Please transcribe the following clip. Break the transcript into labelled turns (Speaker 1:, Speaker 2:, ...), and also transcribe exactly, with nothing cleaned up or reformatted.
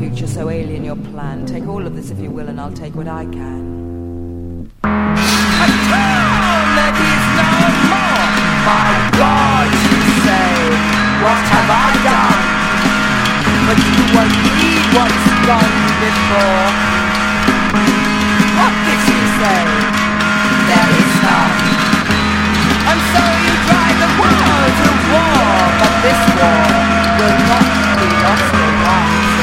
Speaker 1: future so alien your plan. Take all of this if you will, and I'll take what I can. A town that is no more. My God, you say, what have I done? But you won't need what's gone before.